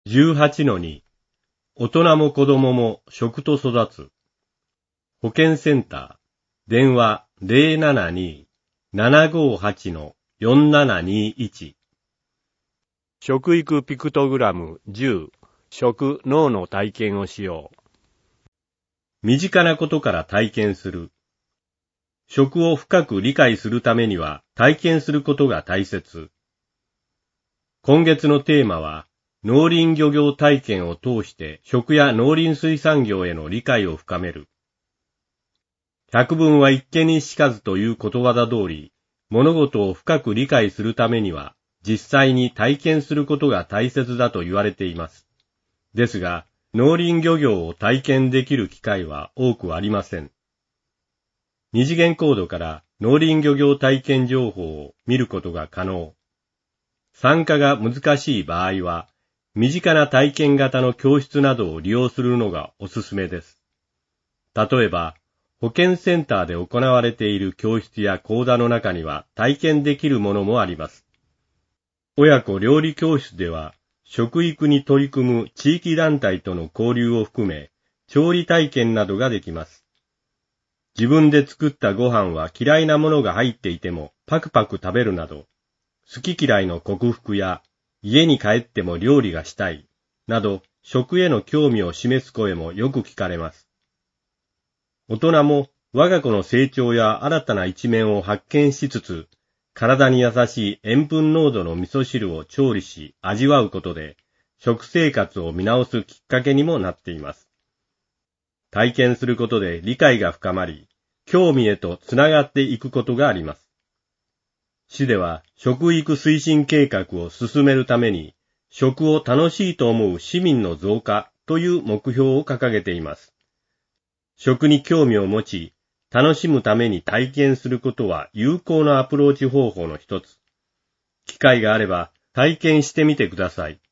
18-2 大人も子供も食と育つ。保健センター、電話 072-758-4721。 食育ピクトグラム10、食脳の体験をしよう。 身近なことから体験する。食を深く理解するためには体験することが大切。今月のテーマは、農林漁業体験を通して食や農林水産業への理解を深める。百聞は一見にしかずということわざ通り、物事を深く理解するためには、実際に体験することが大切だと言われています。ですが、農林漁業を体験できる機会は多くありません。二次元コードから農林漁業体験情報を見ることが可能。参加が難しい場合は、身近な体験型の教室などを利用するのがおすすめです。例えば、保健センターで行われている教室や講座の中には体験できるものもあります。親子料理教室では、食育に取り組む地域団体との交流を含め、調理体験などができます。自分で作ったご飯は嫌いなものが入っていてもパクパク食べるなど、好き嫌いの克服や家に帰っても料理がしたいなど食への興味を示す声もよく聞かれます。大人も我が子の成長や新たな一面を発見しつつ、体に優しい塩分濃度の味噌汁を調理し味わうことで、食生活を見直すきっかけにもなっています。体験することで理解が深まり、興味へとつながっていくことがあります。市では食育推進計画を進めるために、食を楽しいと思う市民の増加という目標を掲げています。食に興味を持ち、楽しむために体験することは有効なアプローチ方法の一つ。機会があれば体験してみてください。